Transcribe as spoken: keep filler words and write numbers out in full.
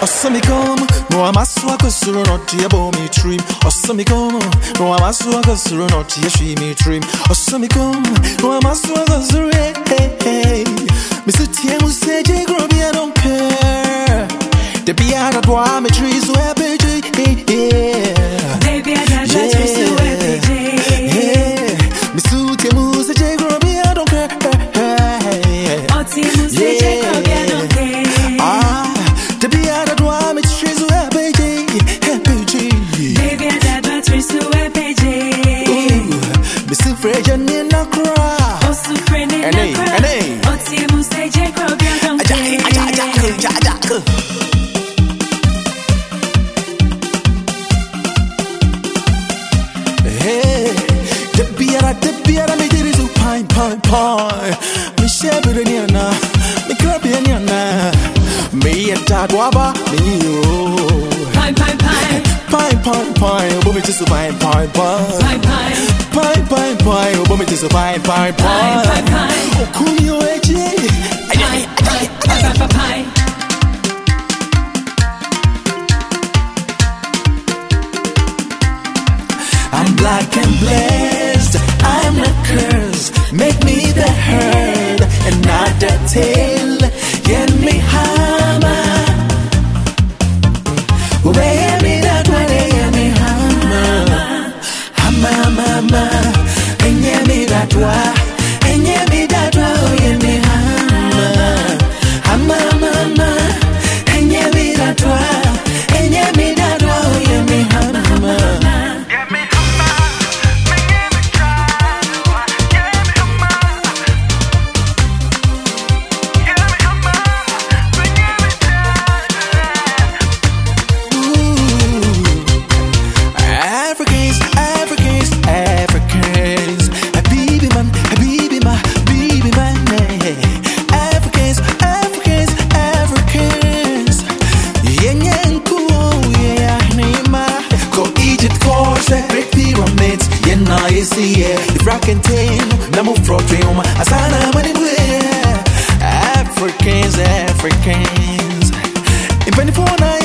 Osamikom, no amaswaka suru no tiabo me trim. Osamikom, no amaswaka suru no tiashi me trim. Osamikom, no amaswaka suru hey hey. Mister Tiamu say J Groby, I don't care. The beard of me trees where baby yeah. Baby I got that trees where baby yeah. Mister Tiamu say J Groby, I don't care. Oh Tiamu say J Groby, I don't care. Ah. The beard of me trees where baby baby I got that trees where baby Mister Freja Nina Cra. Oh so friend Nina Cra. Oh Tiamu say J Groby, I don't care. Hey, the beard, the beard, me did it to pine, pine, pine. Me share with Niana, me grab Niana. Me and Dad Waba, me oh. Pine, pine, pine. Pine, pine, pine. Oh, me just a pine, pine, pine. Pine, pine. Pine, pine, pine. Oh, me just a pine, pine, pine. Pine, pine, pine. Oh, cool me away, Jay. Pine, pine, pine, pine, pine. I'm black and blessed, I'm not cursed. Make me the herd and not the tail. Get me hammer. Obey me that way, get me hammer. Hammer, mama. And get me that way. And get me that way, get me hammer. Hammer, mama. And get me that way. And get me that way, get me hammer. If I can tell, Namu Frotrim, Asana, anywhere. Africans, Africans. In twenty-four nights.